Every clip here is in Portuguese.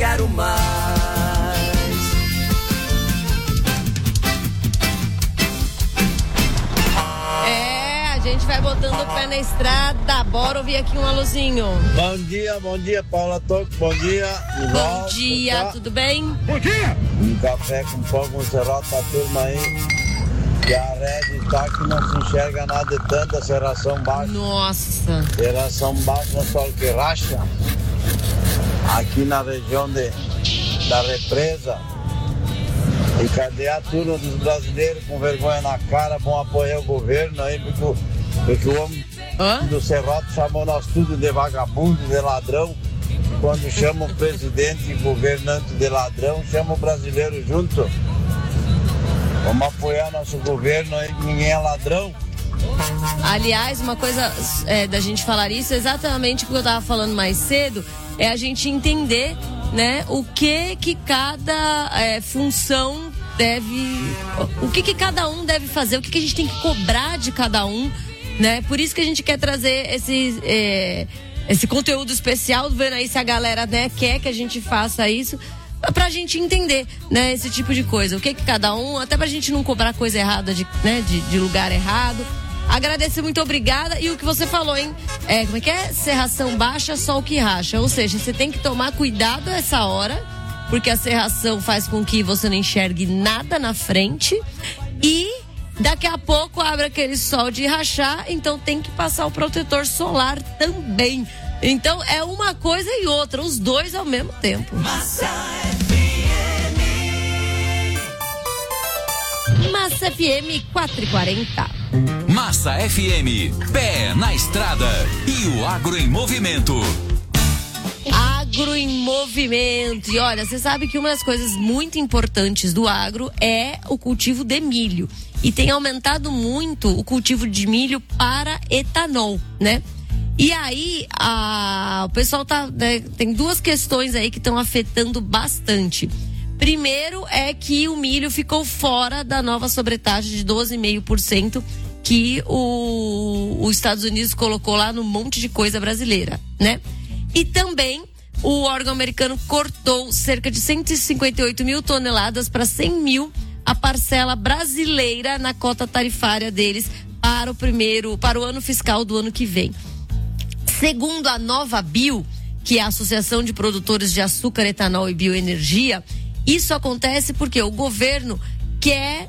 quero mais. A gente vai botando o pé na estrada. Bora ouvir aqui um alôzinho. Bom dia, Paula Toco. Bom dia. Bom dia, tudo bem? Bom dia. Um café com pão com serrote pra turma aí. E a rede tá que não se enxerga nada de tanta serração baixa. Nossa. Serração baixa, sol que racha. Aqui na região da represa. E cadê a turma dos brasileiros com vergonha na cara, vão apoiar o governo aí, porque o homem do serrote chamou nós tudo de vagabundo, de ladrão. Quando chama o presidente e governante de ladrão, chama o brasileiro junto. Vamos apoiar nosso governo aí, ninguém é ladrão. Aliás, uma coisa da gente falar isso, exatamente o que eu estava falando mais cedo, é a gente entender, né, o que cada função deve, o que cada um deve fazer, o que a gente tem que cobrar de cada um, né? Por isso que a gente quer trazer esse conteúdo especial, vendo aí se a galera, né, quer que a gente faça isso, pra gente entender, né, esse tipo de coisa, o que cada um, até pra gente não cobrar coisa errada de lugar errado. Agradecer, muito obrigada. E o que você falou, hein? Como é que é? Serração baixa, sol que racha. Ou seja, você tem que tomar cuidado essa hora, porque a serração faz com que você não enxergue nada na frente. E daqui a pouco abre aquele sol de rachar, então tem que passar o protetor solar também. Então é uma coisa e outra, os dois ao mesmo tempo. Massa FM 440. Massa FM, pé na estrada e o agro em movimento. Agro em movimento. E olha, você sabe que uma das coisas muito importantes do agro é o cultivo de milho. E tem aumentado muito o cultivo de milho para etanol, né? E aí, o pessoal tem duas questões aí que estão afetando bastante. Primeiro é que o milho ficou fora da nova sobretaxa de 12,5% que os Estados Unidos colocou lá no monte de coisa brasileira, né? E também o órgão americano cortou cerca de 158 mil toneladas para 100 mil a parcela brasileira na cota tarifária deles para o ano fiscal do ano que vem. Segundo a Nova Bio, que é a Associação de Produtores de Açúcar, Etanol e Bioenergia, isso acontece porque o governo quer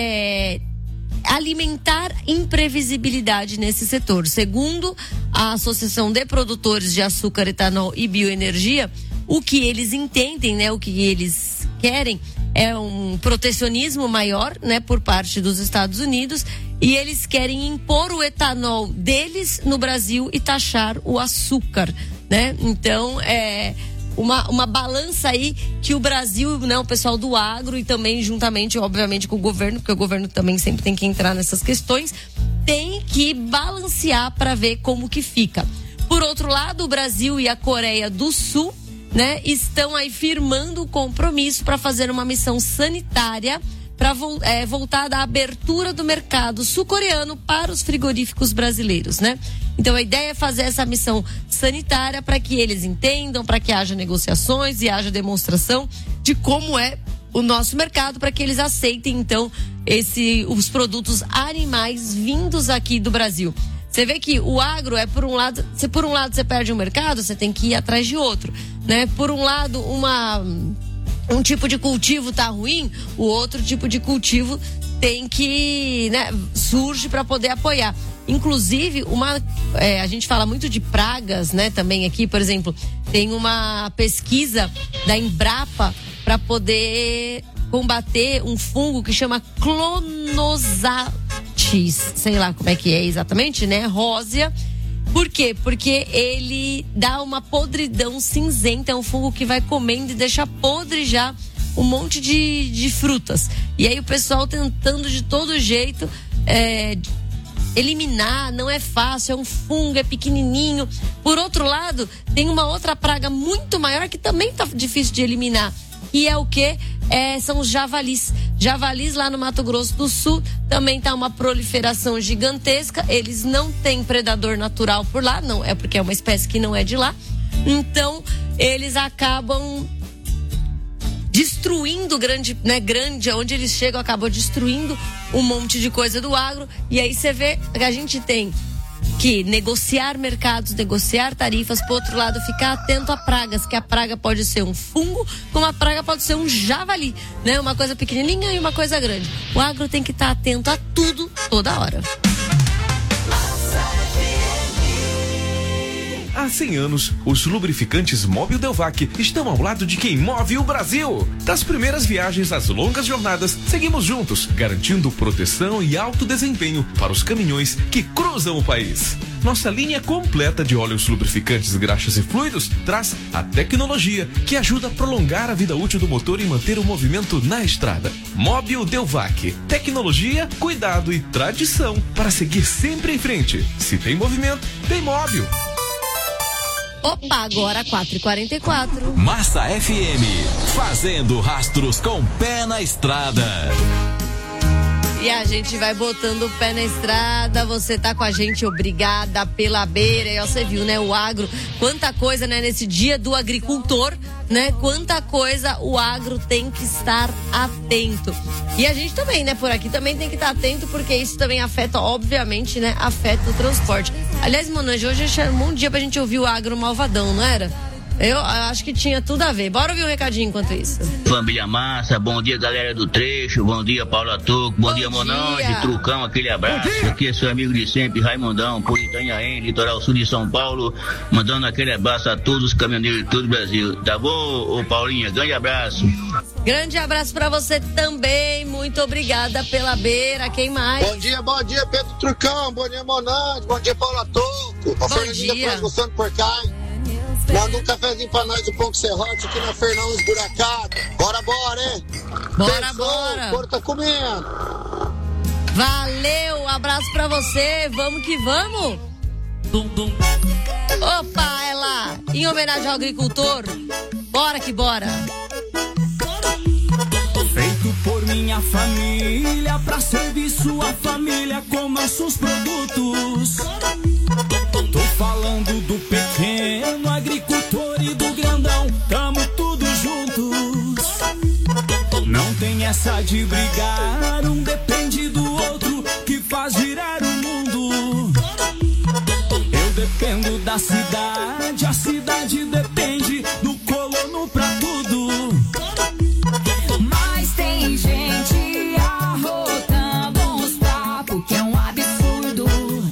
alimentar imprevisibilidade nesse setor. Segundo a Associação de Produtores de Açúcar, Etanol e Bioenergia, o que eles entendem, né, o que eles querem é um protecionismo maior, né, por parte dos Estados Unidos, e eles querem impor o etanol deles no Brasil e taxar o açúcar, né? Então, uma balança aí que o Brasil, né, o pessoal do agro e também juntamente, obviamente, com o governo, porque o governo também sempre tem que entrar nessas questões, tem que balancear para ver como que fica. Por outro lado, o Brasil e a Coreia do Sul, né, estão aí firmando o compromisso para fazer uma missão sanitária para voltada à abertura do mercado sul-coreano para os frigoríficos brasileiros, né? Então a ideia é fazer essa missão sanitária para que eles entendam, para que haja negociações e haja demonstração de como é o nosso mercado, para que eles aceitem então os produtos animais vindos aqui do Brasil. Você vê que o agro por um lado você perde um mercado, você tem que ir atrás de outro, né? Por um lado, um tipo de cultivo tá ruim, o outro tipo de cultivo tem que, né, surge para poder apoiar. Inclusive, a gente fala muito de pragas, né, também aqui, por exemplo, tem uma pesquisa da Embrapa para poder combater um fungo que chama clonosatis, sei lá como é que é exatamente, né, rósea. Por quê? Porque ele dá uma podridão cinzenta, é um fungo que vai comendo e deixa podre já um monte de frutas. E aí o pessoal tentando de todo jeito eliminar, não é fácil, é um fungo, é pequenininho. Por outro lado, tem uma outra praga muito maior que também tá difícil de eliminar. E é o quê? São os javalis. Javalis lá no Mato Grosso do Sul também tá uma proliferação gigantesca. Eles não têm predador natural por lá, não, é porque é uma espécie que não é de lá. Então, eles acabam destruindo grande, onde eles chegam, acabou destruindo um monte de coisa do agro. E aí você vê que a gente tem que negociar mercados, negociar tarifas, por outro lado, ficar atento a pragas, que a praga pode ser um fungo, como a praga pode ser um javali, né? Uma coisa pequenininha e uma coisa grande. O agro tem que estar atento a tudo, toda hora. Há 100 anos, os lubrificantes Mobil Delvac estão ao lado de quem move o Brasil. Das primeiras viagens às longas jornadas, seguimos juntos, garantindo proteção e alto desempenho para os caminhões que cruzam o país. Nossa linha completa de óleos lubrificantes, graxas e fluidos traz a tecnologia que ajuda a prolongar a vida útil do motor e manter o movimento na estrada. Mobil Delvac. Tecnologia, cuidado e tradição para seguir sempre em frente. Se tem movimento, tem Mobil. Opa, agora 4h44. Massa FM, fazendo rastros com o pé na estrada. E a gente vai botando o pé na estrada, você tá com a gente, obrigada pela beira. E você viu, né, o agro, quanta coisa, né, nesse dia do agricultor, né, quanta coisa o agro tem que estar atento. E a gente também, né, por aqui também tem que estar atento, porque isso também afeta, obviamente, né, afeta o transporte. Aliás, Monange, hoje chamou um dia pra gente ouvir o agro malvadão, não era? Eu acho que tinha tudo a ver. Bora ouvir um recadinho enquanto isso. Família Massa, bom dia, galera do Trecho, bom dia, Paula Toco, bom dia, Monange, Trucão, aquele abraço. Aqui é seu amigo de sempre, Raimundão, por Itanhaém, litoral sul de São Paulo, mandando aquele abraço a todos os caminhoneiros de todo o Brasil. Tá bom, ô Paulinha? Grande abraço. Grande abraço pra você também, muito obrigada pela beira. Quem mais? Bom dia, Pedro Trucão, bom dia, Monange, bom dia, Paula Toco. A Fernandinha Franco Santo por cá. Manda um cafezinho pra nós do Ponto Serrote aqui na Fernão Esburacado. Bora, hein? Bora. O porco tá comendo. Valeu, abraço pra você, vamos que vamos. Opa, é lá, em homenagem ao agricultor, bora que bora. Feito por minha família, pra servir sua família com nossos produtos. Tô falando do pequeno agricultor e do grandão, tamo tudo juntos. Não tem essa de brigar, um depende do outro, que faz girar o mundo. Eu dependo da cidade, a cidade depende do colono pra tudo. Mas tem gente arrotando uns papos que é um absurdo,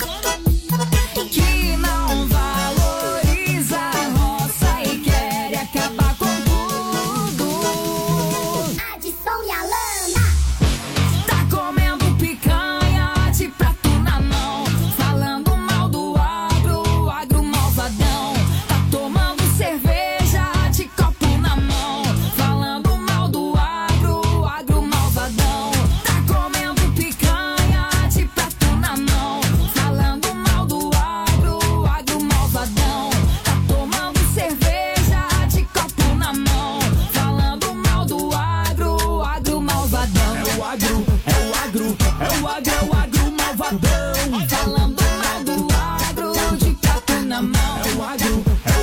que não valoriza a roça e quer acabar com tudo. Adson e Alana tá comendo picanha de prato na mão, falando mal do agro malvadão. Tá tomando cerveja de copo na mão, falando mal do agro malvadão. Tá comendo picanha de prato na mão, falando mal do agro malvadão. Tá tomando cerveja de copo na mão, falando mal do agro malvadão. É o agro malvadão, falando mal do agro de copo na mão. É o agro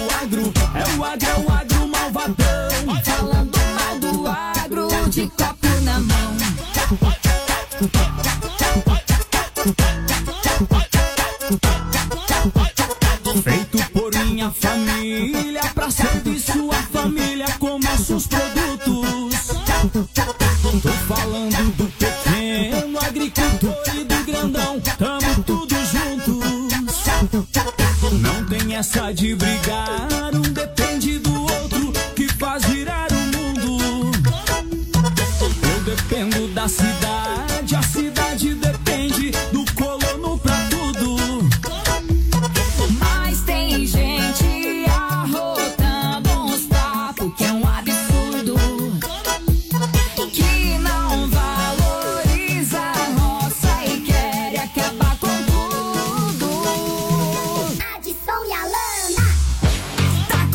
malvadão, falando mal do agro de copo na mão. Feito por minha família, pra servir sua família com nossos produtos. Tô falando do pequeno agricultor e do grandão, tamo tudo juntos. Não tem essa de brigar, um depende do outro, que faz girar o mundo. Eu dependo da cidade, a cidade depende do colono pra tudo. Mas tem gente arrotando uns papos que é um absurdo, que não valoriza a roça e quer acabar com tudo. Adson e Alana tá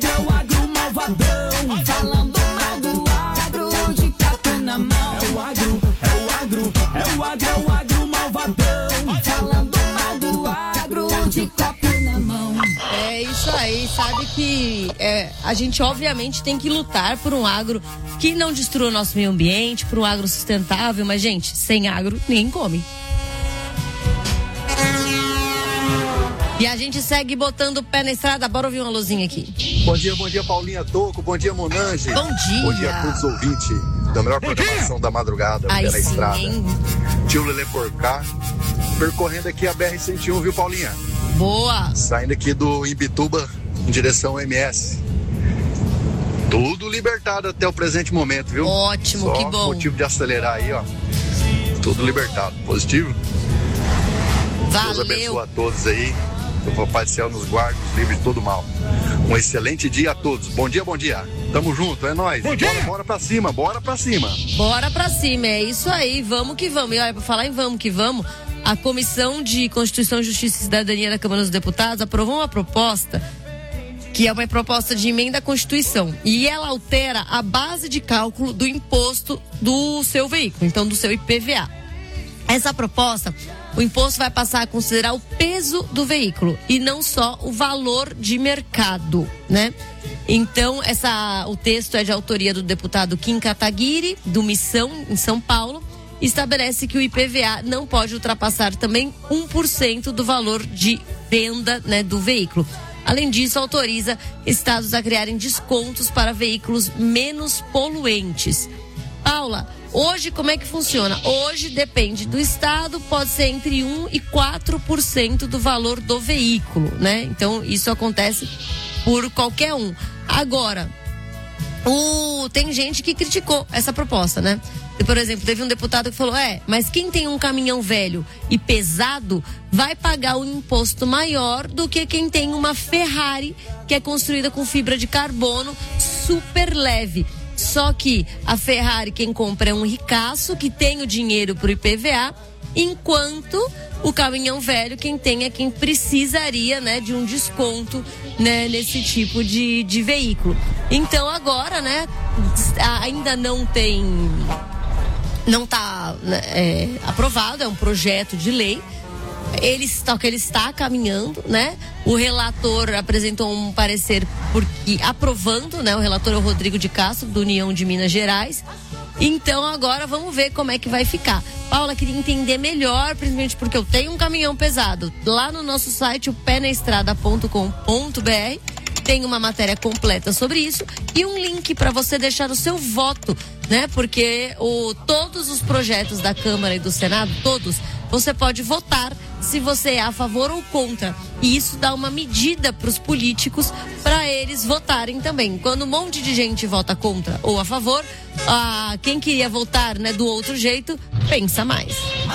agro malvadão. Falando mal do agro de capo na mão. É o agro malvadão. Falando mal do agro de capo na mão. É isso aí, sabe que a gente obviamente tem que lutar por um agro que não destrua o nosso meio ambiente, por um agro sustentável, mas gente, sem agro ninguém come. E a gente segue botando o pé na estrada, bora ouvir uma luzinha aqui. Bom dia Paulinha Toco, bom dia Monange. Bom dia. Bom dia a todos os ouvintes da melhor programação da madrugada, Aí pé na sim, estrada. hein? Tio Lelê por cá, percorrendo aqui a BR-101, viu Paulinha? Boa. Saindo aqui do Imbituba em direção ao MS. Tudo libertado até o presente momento, viu? Ótimo, só que bom. motivo de acelerar aí, ó. Tudo libertado. Positivo? Deus abençoe Valeu. a todos aí. Que o Papai do Céu nos guarde, nos livre de todo mal. Um excelente dia a todos. Bom dia, bom dia. Tamo junto, é nóis. Bora pra cima, bora pra cima. Bora pra cima, é isso aí, vamos que vamos. E olha, pra falar em vamos que vamos, a Comissão de Constituição, Justiça e Cidadania da Câmara dos Deputados aprovou uma proposta que é uma proposta de emenda à Constituição. E ela altera a base de cálculo do imposto do seu veículo, então do seu IPVA. Essa proposta, o imposto vai passar a considerar o peso do veículo e não só o valor de mercado, né? Então, o texto é de autoria do deputado Kim Kataguiri, do Missão, em São Paulo, e estabelece que o IPVA não pode ultrapassar também 1% do valor de venda, né, do veículo. Além disso, autoriza estados a criarem descontos para veículos menos poluentes. Paula, hoje como é que funciona? Hoje depende do estado, pode ser entre 1% e 4% do valor do veículo, né? Então isso acontece por qualquer um. Agora, tem gente que criticou essa proposta, né? Por exemplo, teve um deputado que falou, mas quem tem um caminhão velho e pesado vai pagar um imposto maior do que quem tem uma Ferrari que é construída com fibra de carbono super leve. Só que a Ferrari, quem compra é um ricaço que tem o dinheiro pro IPVA, enquanto o caminhão velho, quem tem é quem precisaria, né, de um desconto, né, nesse tipo de veículo. Então agora, né, ainda não está aprovado, é um projeto de lei. Ele está caminhando, né? O relator apresentou um parecer aprovando, né? O relator é o Rodrigo de Castro, do União de Minas Gerais. Então agora vamos ver como é que vai ficar. Paula, queria entender melhor, principalmente porque eu tenho um caminhão pesado. Lá no nosso site, o penaestrada.com.br, tem uma matéria completa sobre isso e um link para você deixar o seu voto, né? Porque todos os projetos da Câmara e do Senado, todos, você pode votar se você é a favor ou contra. E isso dá uma medida para os políticos para eles votarem também. Quando um monte de gente vota contra ou a favor, quem queria votar, né, do outro jeito, pensa mais.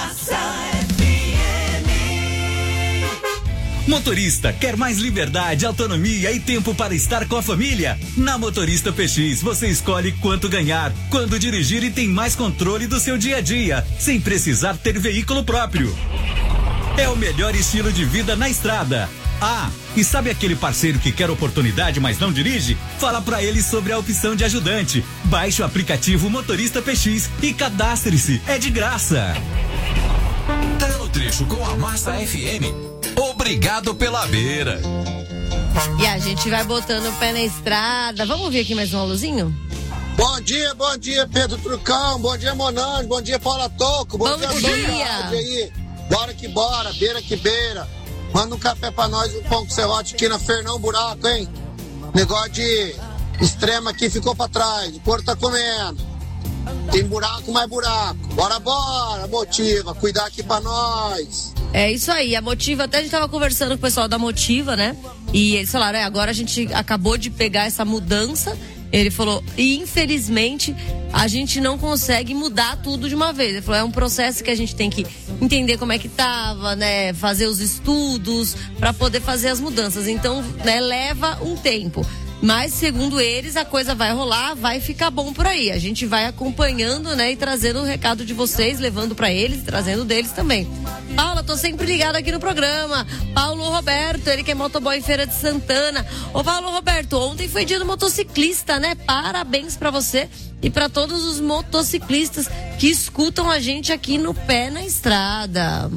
Motorista, quer mais liberdade, autonomia e tempo para estar com a família? Na Motorista PX, você escolhe quanto ganhar, quando dirigir e tem mais controle do seu dia a dia, sem precisar ter veículo próprio. É o melhor estilo de vida na estrada. E sabe aquele parceiro que quer oportunidade, mas não dirige? Fala pra ele sobre a opção de ajudante. Baixe o aplicativo Motorista PX e cadastre-se. É de graça. Tá no trecho com a Massa FM. Obrigado pela beira. E a gente vai botando o pé na estrada. Vamos ouvir aqui mais um aluzinho? Bom dia, Pedro Trucão. Bom dia, Monange. Bom dia, Paula Toco. Bom dia. Aí. Bora que bora, beira que beira. Manda um café pra nós, um pão com serrote aqui na Fernão Buraco, hein? Negócio de extrema aqui ficou pra trás. O porco tá comendo. Tem buraco, mais buraco. Bora, Motiva. Cuidar aqui pra nós. É isso aí, a Motiva, até a gente tava conversando com o pessoal da Motiva, né? E eles falaram, agora a gente acabou de pegar essa mudança. Ele falou, e infelizmente a gente não consegue mudar tudo de uma vez. Ele falou, é um processo que a gente tem que entender como é que tava, né? Fazer os estudos para poder fazer as mudanças. Então, né, leva um tempo. Mas, segundo eles, a coisa vai rolar, vai ficar bom por aí. A gente vai acompanhando, né, e trazendo o recado de vocês, levando pra eles, trazendo deles também. Paula, tô sempre ligada aqui no programa. Paulo Roberto, ele que é motoboy em Feira de Santana. Ô, Paulo Roberto, ontem foi dia do motociclista, né? Parabéns pra você e pra todos os motociclistas que escutam a gente aqui no Pé na Estrada.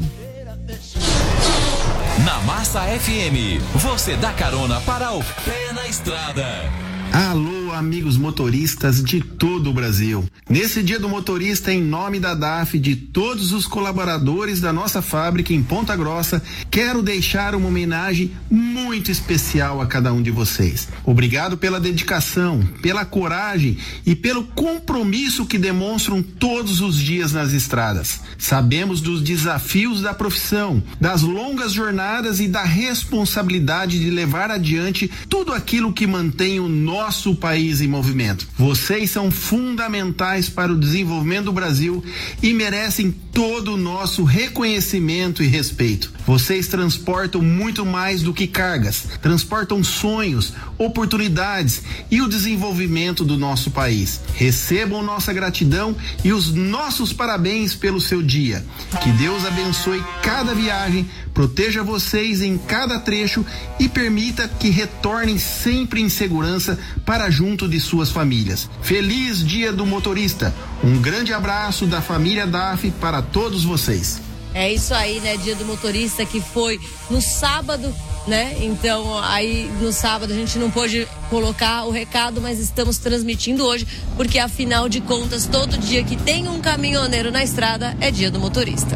Na Massa FM, você dá carona para o Pé na Estrada. Alô, amigos motoristas de todo o Brasil. Nesse dia do motorista, em nome da DAF e de todos os colaboradores da nossa fábrica em Ponta Grossa, quero deixar uma homenagem muito especial a cada um de vocês. Obrigado pela dedicação, pela coragem e pelo compromisso que demonstram todos os dias nas estradas. Sabemos dos desafios da profissão, das longas jornadas e da responsabilidade de levar adiante tudo aquilo que mantém o nosso país em movimento. Vocês são fundamentais para o desenvolvimento do Brasil e merecem todo o nosso reconhecimento e respeito. Vocês transportam muito mais do que cargas, transportam sonhos, oportunidades e o desenvolvimento do nosso país. Recebam nossa gratidão e os nossos parabéns pelo seu dia. Que Deus abençoe cada viagem, proteja vocês em cada trecho e permita que retornem sempre em segurança para junto de suas famílias. Feliz Dia do Motorista. Um grande abraço da família DAF para todos vocês. É isso aí, né? Dia do Motorista, que foi no sábado, né? Então, aí no sábado a gente não pôde colocar o recado, mas estamos transmitindo hoje, porque afinal de contas, todo dia que tem um caminhoneiro na estrada é Dia do Motorista.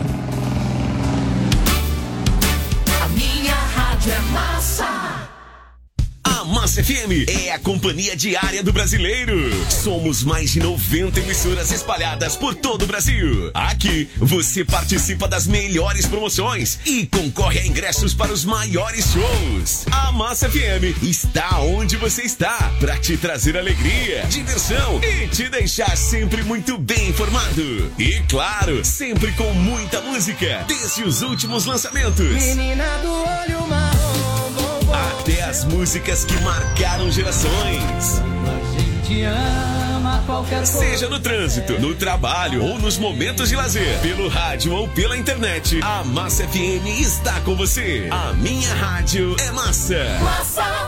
A minha rádio é massa. A Massa FM é a companhia diária do brasileiro. Somos mais de 90 emissoras espalhadas por todo o Brasil. Aqui você participa das melhores promoções e concorre a ingressos para os maiores shows. A Massa FM está onde você está para te trazer alegria, diversão e te deixar sempre muito bem informado. E claro, sempre com muita música, desde os últimos lançamentos. Menina do olho marrom. Até as músicas que marcaram gerações. Seja no trânsito, no trabalho ou nos momentos de lazer, pelo rádio ou pela internet, a Massa FM está com você. A minha rádio é Massa. Massa.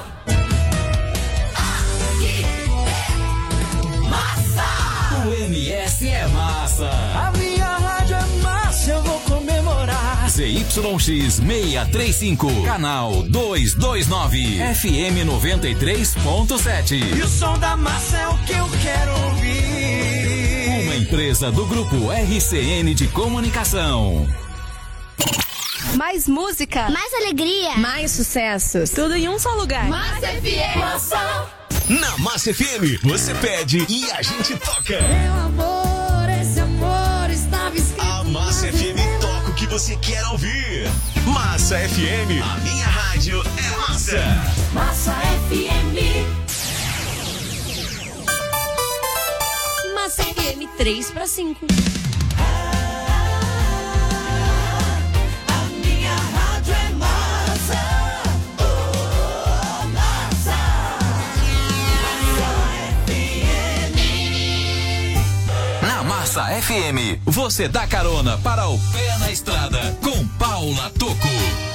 Aqui é massa. O MS é massa. A minha rádio é massa, eu vou comemorar. ZYX 635, canal 229, FM 93.7. E o som da massa é o que eu quero ouvir. Uma empresa do grupo RCN de Comunicação. Mais música, mais alegria, mais sucessos. Tudo em um só lugar. Massa FM. Massa. Na Massa FM, você pede e a gente toca. Meu amor, esse amor estava escrito. A Massa FM toca o que você quer ouvir. Massa FM, a minha rádio é Massa. Massa FM. Massa FM 3/5. Massa FM, você dá carona para o Pé na Estrada com Paula Tocco.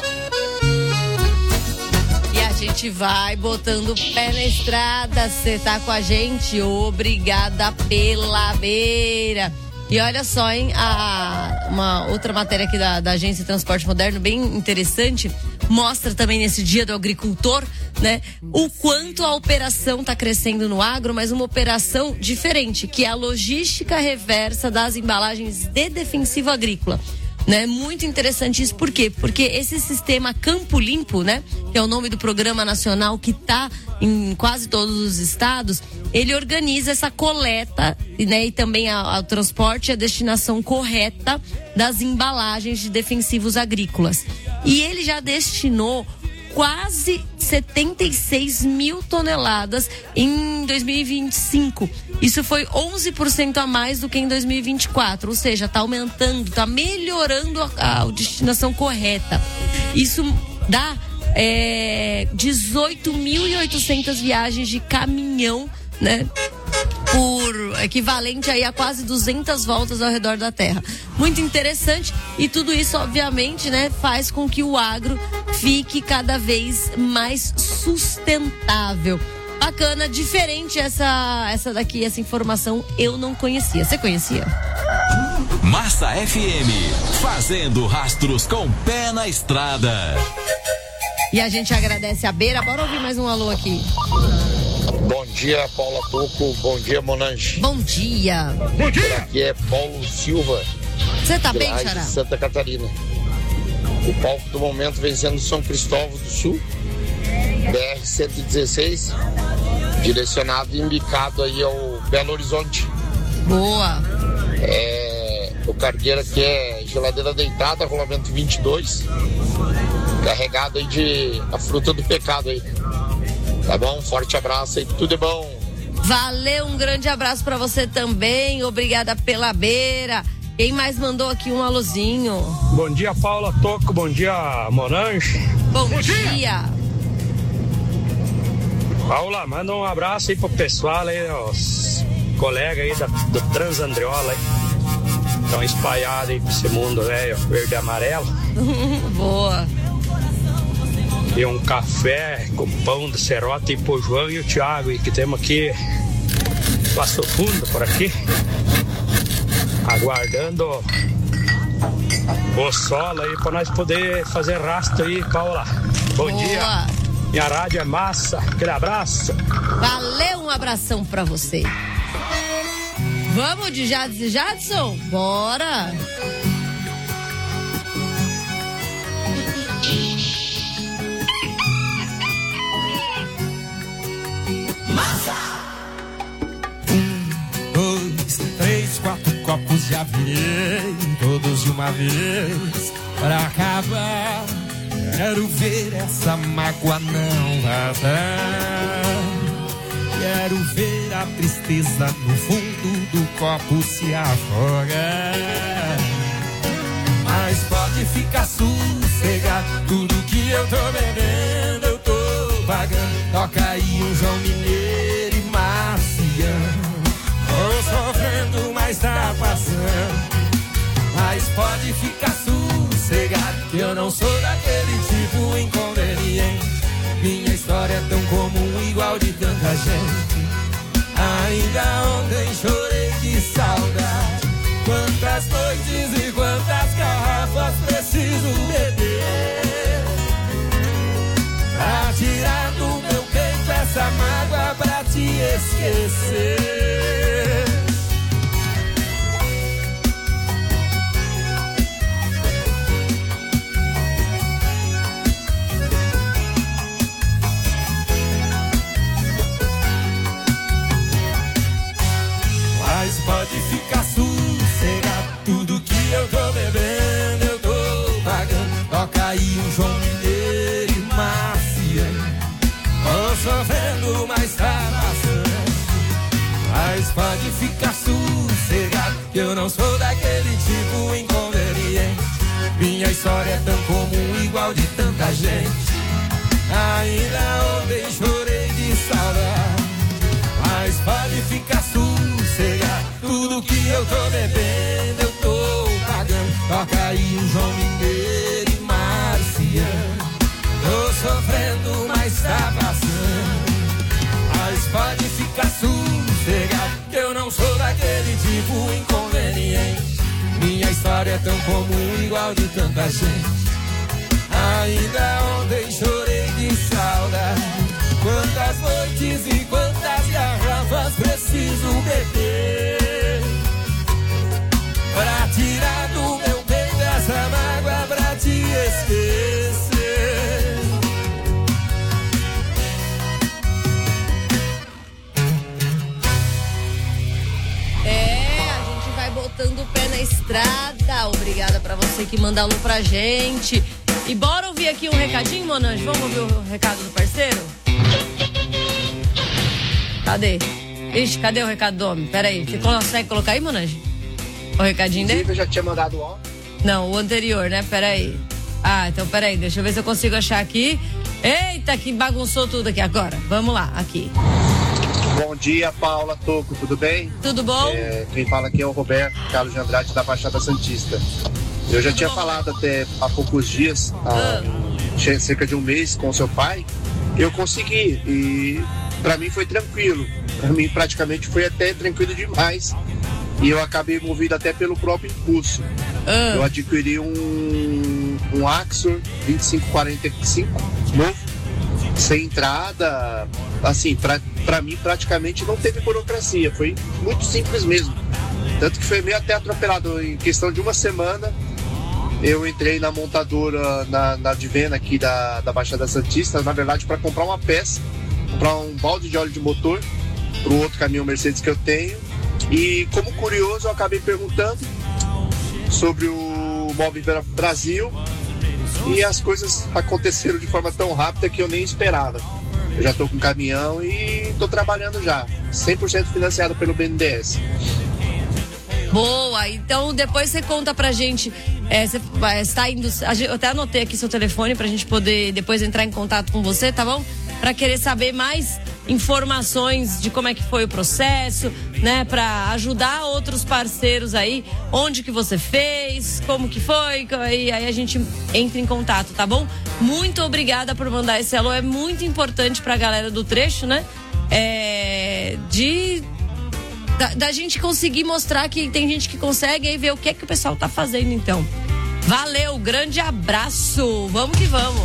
E a gente vai botando o pé na estrada. Você tá com a gente? Obrigada pela beira. E olha só, hein, uma outra matéria aqui da Agência de Transporte Moderno, bem interessante, mostra também nesse Dia do Agricultor, né, o quanto a operação está crescendo no agro, mas uma operação diferente, que é a logística reversa das embalagens de defensivo agrícola. Né? Muito interessante isso, por quê? Porque esse sistema Campo Limpo, né, que é o nome do programa nacional que está em quase todos os estados, ele organiza essa coleta, né, e também o transporte e a destinação correta das embalagens de defensivos agrícolas. E ele já destinou quase 76 mil toneladas em 2025. Isso foi 11% a mais do que em 2024, ou seja, está aumentando, está melhorando a destinação correta. Isso dá 18.800 viagens de caminhão, né? Por equivalente aí a quase 200 voltas ao redor da Terra. Muito interessante, e tudo isso, obviamente, né, faz com que o agro fique cada vez mais sustentável. Bacana, diferente essa informação eu não conhecia. Você conhecia? Massa FM, fazendo rastros com pé na estrada. E a gente agradece a Beira. Bora ouvir mais um alô aqui. Bom dia, Paula Tuco. Bom dia, Monange. Bom dia. Bom dia. Aqui é Paulo Silva. Você tá bem, de Xará? Santa Catarina. O palco do momento vencendo São Cristóvão do Sul, BR-116, direcionado e indicado aí ao Belo Horizonte. Boa. O cargueiro aqui é geladeira deitada, rolamento 22, carregado aí de a fruta do pecado aí. Tá bom? Um forte abraço aí, tudo é bom. Valeu, um grande abraço pra você também, obrigada pela Beira. Quem mais mandou aqui um alôzinho? Bom dia, Paula Toco, bom dia, Monange. Bom dia. Paula, manda um abraço aí pro pessoal aí, os colegas aí do Transandriola aí. Estão espalhados aí por esse mundo velho, verde e amarelo. Boa. E um café com pão do Serota e pro João e o Thiago, e que temos aqui Passo Fundo por aqui, aguardando o sol aí pra nós poder fazer rastro aí, Paula. Bom dia. Minha rádio é massa, aquele abraço. Valeu, um abração pra você. Vamos de Jadson e Jadson? Bora! Massa! 1, 2, 3, 4 copos já virei, todos de uma vez, pra acabar. Quero ver essa mágoa não vazar. Quero ver a tristeza no fundo do copo se afogar. Mas pode ficar sossegado, tudo que eu tô bebendo eu tô pagando. Toca aí um João Mineiro e Marciano. Tô sofrendo, mas tá passando. Mas pode ficar sossegado, que eu não sou daquele tipo inconveniente. Minha história é tão comum, igual de tanta gente. Ainda ontem chorei de saudade. Quantas noites e quantas garrafas preciso beber pra tirar do meu peito essa mágoa pra te esquecer. Mas pode ficar sossegado, tudo que eu tô bebendo eu tô pagando. Toca aí um João Mineiro e Marciano. Tô sofrendo, mas tá passando. Mas pode ficar sossegado, que eu não sou daquele tipo inconveniente. Minha história é tão comum, igual de tanta gente. Ainda ontem chorei de saudade. Mas pode ficar sossegado, tudo que eu tô bebendo eu tô pagando. Toca aí um João Mineiro e Marciano. Tô sofrendo, mas tá passando. Mas pode ficar sossegado, que eu não sou daquele tipo inconveniente. Minha história é tão comum, igual de tanta gente. Ainda ontem chorei de saudade. Quantas noites e quantas garrafas preciso beber pra tirar do meu peito essa mágoa pra te esquecer. A gente vai botando o pé na estrada. Obrigada pra você que manda alô pra gente. E bora ouvir aqui um recadinho, Monange? Vamos ouvir o recado do parceiro? Cadê? Ixi, cadê o recado do homem? Pera aí, você consegue colocar aí, Monange? O recadinho dele? Eu já tinha mandado o áudio. Não, o anterior, né? Pera aí. Então peraí, deixa eu ver se eu consigo achar aqui. Eita, que bagunçou tudo aqui agora. Vamos lá, aqui. Bom dia, Paula Toco, tudo bem? Tudo bom? Quem fala aqui é o Roberto Carlos de Andrade, da Baixada Santista. Eu já tinha falado até há poucos dias, cerca de um mês, com seu pai. Eu consegui e pra mim foi tranquilo. Pra mim praticamente foi até tranquilo demais. E eu acabei movido até pelo próprio impulso. Eu adquiri um Axor 2545 novo, sem entrada, assim, pra mim praticamente não teve burocracia, foi muito simples mesmo. Tanto que foi meio até atropelado, em questão de uma semana, eu entrei na montadora, na Divena aqui da Baixada Santista, na verdade para comprar uma peça, comprar um balde de óleo de motor pro outro caminhão Mercedes que eu tenho. E como curioso, eu acabei perguntando sobre o Mob Brasil e as coisas aconteceram de forma tão rápida que eu nem esperava. Eu já estou com caminhão e estou trabalhando já, 100% financiado pelo BNDES. Boa, então depois você conta pra gente, você está indo, eu até anotei aqui seu telefone pra gente poder depois entrar em contato com você, tá bom? Pra querer saber mais informações de como é que foi o processo, né? Pra ajudar outros parceiros aí, onde que você fez, como que foi, e aí a gente entra em contato, tá bom? Muito obrigada por mandar esse alô, é muito importante pra galera do trecho, né? Da gente conseguir mostrar que tem gente que consegue e ver o que é que o pessoal tá fazendo, então. Valeu, grande abraço, vamos que vamos.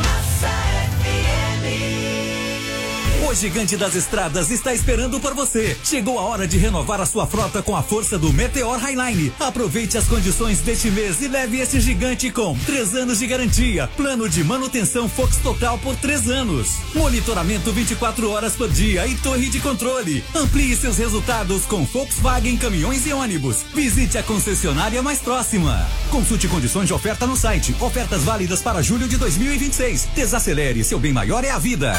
O Gigante das Estradas está esperando por você. Chegou a hora de renovar a sua frota com a força do Meteor Highline. Aproveite as condições deste mês e leve esse gigante com 3 anos de garantia. Plano de manutenção Fox Total por 3 anos. Monitoramento 24 horas por dia e torre de controle. Amplie seus resultados com Volkswagen Caminhões e Ônibus. Visite a concessionária mais próxima. Consulte condições de oferta no site. Ofertas válidas para julho de 2026. Desacelere, seu bem maior é a vida.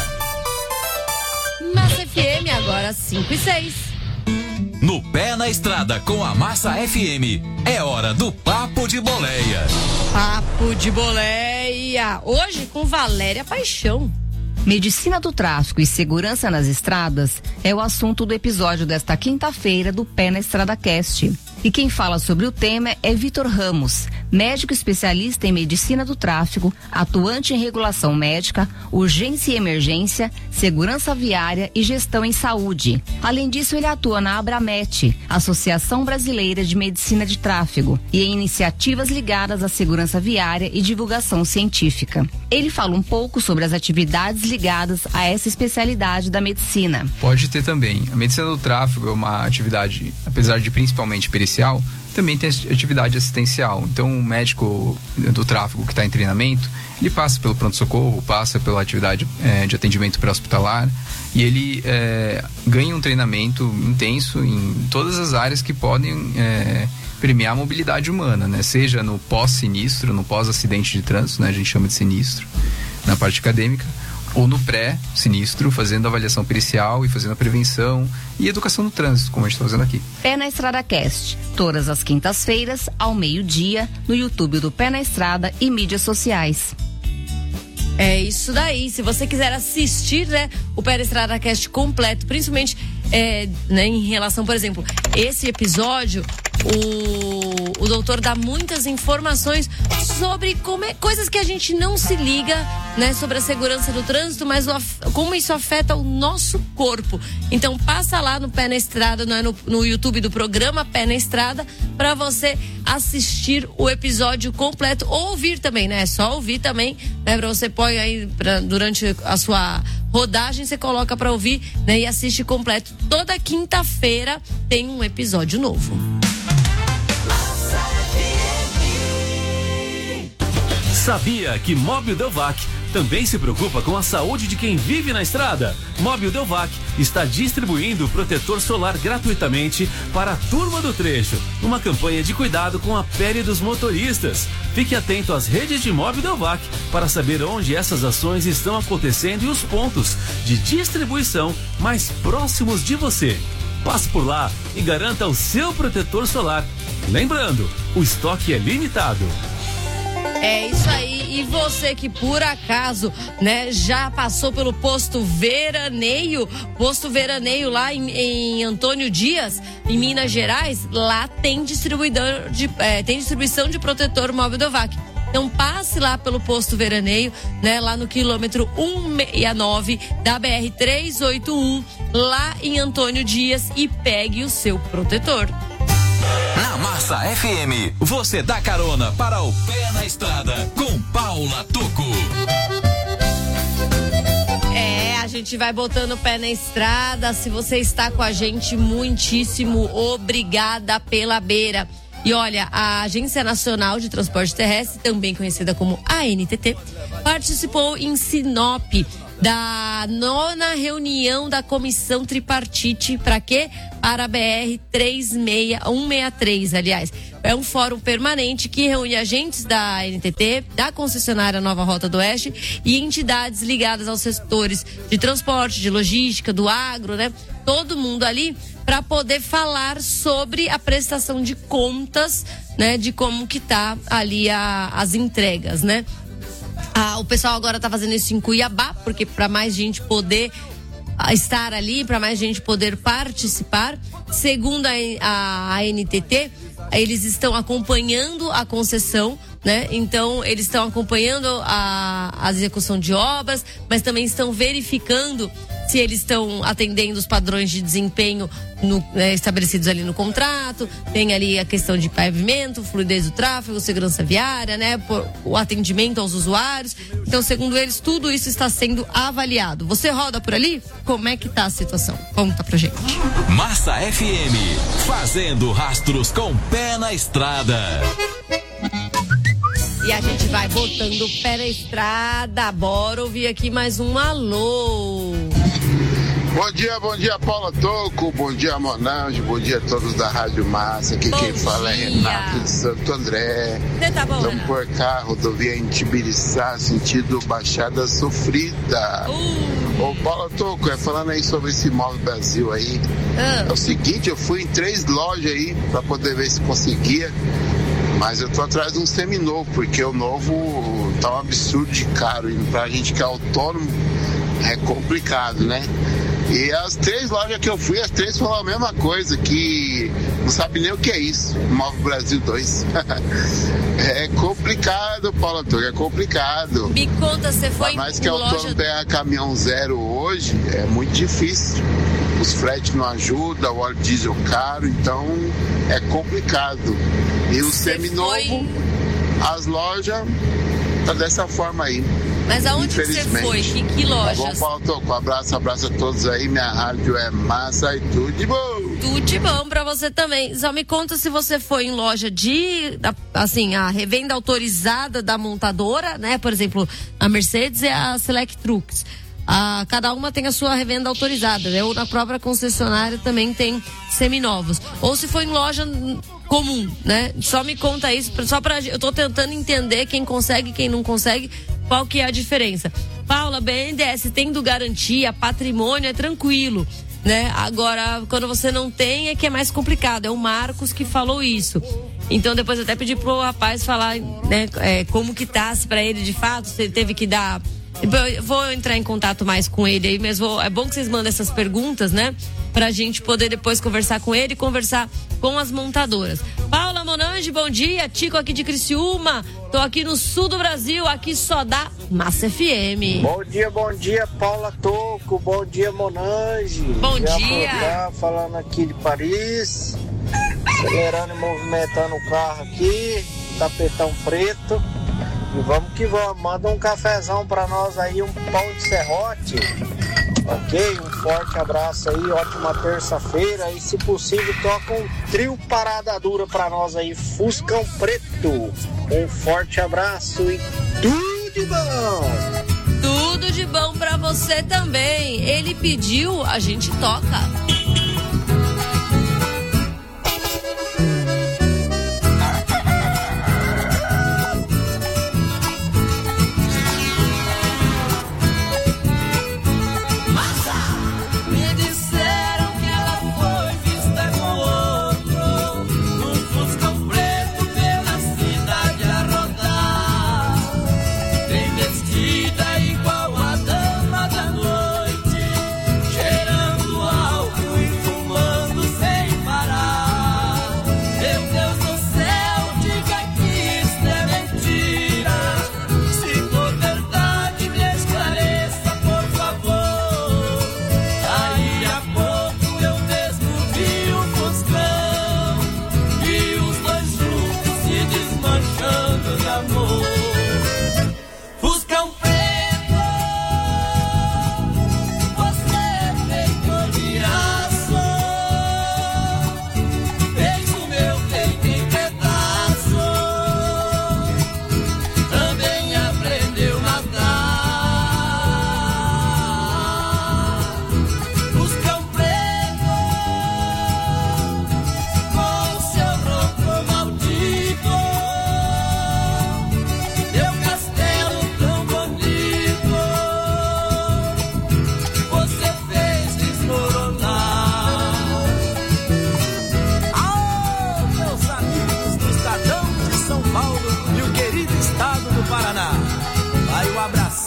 Massa FM, agora 5 e 6. No Pé na Estrada com a Massa FM, é hora do Papo de Boleia. Papo de Boleia, hoje com Valéria Paixão. Medicina do tráfego e segurança nas estradas é o assunto do episódio desta quinta-feira do Pé na Estrada Cast. E quem fala sobre o tema é Vitor Ramos, médico especialista em medicina do tráfego, atuante em regulação médica, urgência e emergência, segurança viária e gestão em saúde. Além disso, ele atua na Abramet, Associação Brasileira de Medicina de Tráfego, e em iniciativas ligadas à segurança viária e divulgação científica. Ele fala um pouco sobre as atividades ligadas a essa especialidade da medicina. Pode ter também. A medicina do tráfego é uma atividade, apesar de principalmente pericial, também tem atividade assistencial. Então, o médico do tráfego que está em treinamento, ele passa pelo pronto-socorro, passa pela atividade de atendimento pré-hospitalar e ele ganha um treinamento intenso em todas as áreas que podem premiar a mobilidade humana, né? Seja no pós-sinistro, no pós-acidente de trânsito, né? A gente chama de sinistro, na parte acadêmica, ou no pré-sinistro, fazendo avaliação pericial e fazendo a prevenção e educação no trânsito, como a gente está fazendo aqui. Pé na Estrada Cast, todas as quintas-feiras, ao meio-dia, no YouTube do Pé na Estrada e mídias sociais. É isso daí, se você quiser assistir, né, o Pé na Estrada Cast completo, principalmente né, em relação, por exemplo, esse episódio, o doutor dá muitas informações sobre coisas que a gente não se liga, né, sobre a segurança do trânsito, mas como isso afeta o nosso corpo. Então passa lá no Pé na Estrada, no YouTube do programa Pé na Estrada, para você assistir o episódio completo, ou ouvir também, né? É só ouvir também, né? Pra você põe aí durante a sua rodagem, você coloca para ouvir, né? E assiste completo. Toda quinta-feira tem um episódio novo. Sabia que Móbil Delvac também se preocupa com a saúde de quem vive na estrada? Móbil Delvac está distribuindo protetor solar gratuitamente para a turma do trecho, numa campanha de cuidado com a pele dos motoristas. Fique atento às redes de Móbil Delvac para saber onde essas ações estão acontecendo e os pontos de distribuição mais próximos de você. Passe por lá e garanta o seu protetor solar. Lembrando, o estoque é limitado. É isso aí. E você que por acaso, né, já passou pelo posto Veraneio lá em Antônio Dias, em Minas Gerais, lá tem distribuição de protetor móvel Delvac. Então passe lá pelo posto Veraneio, né, lá no quilômetro 169 da BR-381, lá em Antônio Dias, e pegue o seu protetor. Na Massa FM, você dá carona para o Pé na Estrada com Paula Tocco. A gente vai botando o pé na estrada. Se você está com a gente, muitíssimo obrigada pela beira. E olha, a Agência Nacional de Transporte Terrestre, também conhecida como ANTT, participou em Sinop da 9ª reunião da Comissão Tripartite. Para quê? Para a BR-163, aliás. É um fórum permanente que reúne agentes da ANTT, da concessionária Nova Rota do Oeste e entidades ligadas aos setores de transporte, de logística, do agro, né? Todo mundo ali para poder falar sobre a prestação de contas, né? De como que tá ali as entregas, né? O pessoal agora tá fazendo isso em Cuiabá, porque para mais gente poder estar ali, para mais gente poder participar. Segundo a ANTT, eles estão acompanhando a concessão, né? Então, eles estão acompanhando a execução de obras, mas também estão verificando se eles estão atendendo os padrões de desempenho estabelecidos ali no contrato. Tem ali a questão de pavimento, fluidez do tráfego, segurança viária, né? O atendimento aos usuários. Então, segundo eles, tudo isso está sendo avaliado. Você roda por ali? Como é que tá a situação? Conta pra gente. Massa FM, fazendo rastros com pé na estrada. E a gente vai botando o pé na estrada. Bora ouvir aqui mais um alô. Bom dia, Paula Tocco, bom dia, Monange, bom dia a todos da Rádio Massa. Aqui quem fala é Renato de Santo André. Você tá bom, estamos por cá, rodovia em Tibiriçá, sentido Baixada Sofrida. Ô, Paula Tocco, falando aí sobre esse Móvel Brasil aí, é o seguinte, eu fui em 3 lojas aí pra poder ver se conseguia, mas eu tô atrás de um seminovo, porque o novo tá um absurdo de caro, e pra gente que é autônomo é complicado, né? E as 3 lojas que eu fui, as 3 falaram a mesma coisa, que não sabe nem o que é isso, Móvel Brasil 2. É complicado, Paula Tocco, é complicado. Me conta, você foi mais que autônomo pegar caminhão zero hoje, é muito difícil. Os fretes não ajudam, o óleo diesel caro, então é complicado. E o seminovo, as lojas, tá dessa forma aí. Mas aonde que você foi? Que lojas? Tá bom, Paulo Tocco, abraço a todos aí. Minha rádio é massa e tudo de bom. Tudo de bom pra você também. Só me conta se você foi em loja assim, a revenda autorizada da montadora, né? Por exemplo, a Mercedes e a Select Trucks. Cada uma tem a sua revenda autorizada, né? Ou na própria concessionária também tem seminovos. Ou se foi em loja comum, né? Só me conta isso, eu tô tentando entender quem consegue, quem não consegue, qual que é a diferença. Paula, BNDES tendo garantia, patrimônio é tranquilo, né? Agora, quando você não tem, é que é mais complicado. É o Marcos que falou isso. Então, depois eu até pedi pro rapaz falar, né? Como que tá, se pra ele de fato, se ele teve que dar... Eu vou entrar em contato mais com ele aí, mas é bom que vocês mandem essas perguntas, né? Pra gente poder depois conversar com ele e conversar com as montadoras. Paula Monange, bom dia. Tico aqui de Criciúma. Tô aqui no sul do Brasil, aqui só dá Massa FM. Bom dia, Paula Tocco. Bom dia, Monange. Bom dia. Falando aqui de Paris. Acelerando e movimentando o carro aqui. Tapetão preto. E vamos que vamos, manda um cafezão pra nós aí, um pão de serrote, ok? Um forte abraço aí, ótima terça-feira e se possível toca um trio Parada Dura pra nós aí, Fuscão Preto. Um forte abraço e tudo de bom! Tudo de bom pra você também. Ele pediu, a gente toca.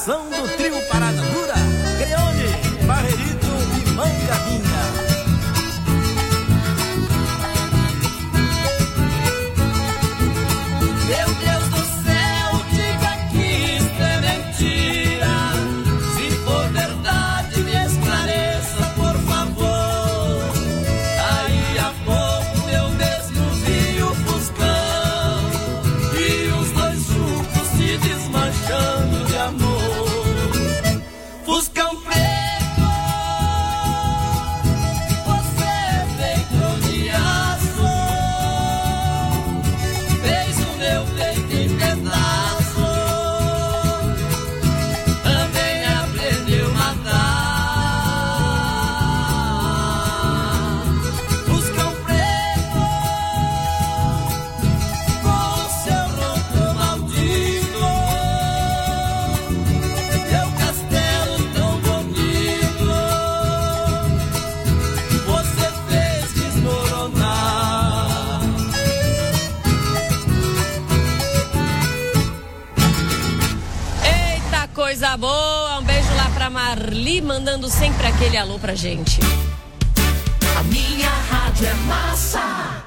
formação do trio Parada Dura, Creone, Barreirito e Mangavinha. Meu Deus do céu, diga que isso é mentira. Se for verdade, me esclareça, por favor. Aí a pouco eu mesmo vi o Fuscão e os dois juntos se desmanchando de amor. Fuscão preto, você é feito de aço, fez o meu peito em pedaço, também aprendeu a matar. Fuscão preto, com seu ronco maldito, meu castelo tão bonito, você fez desmoronar. Eita, coisa boa. Um beijo lá pra Marli, mandando sempre aquele alô pra gente. A minha rádio é massa.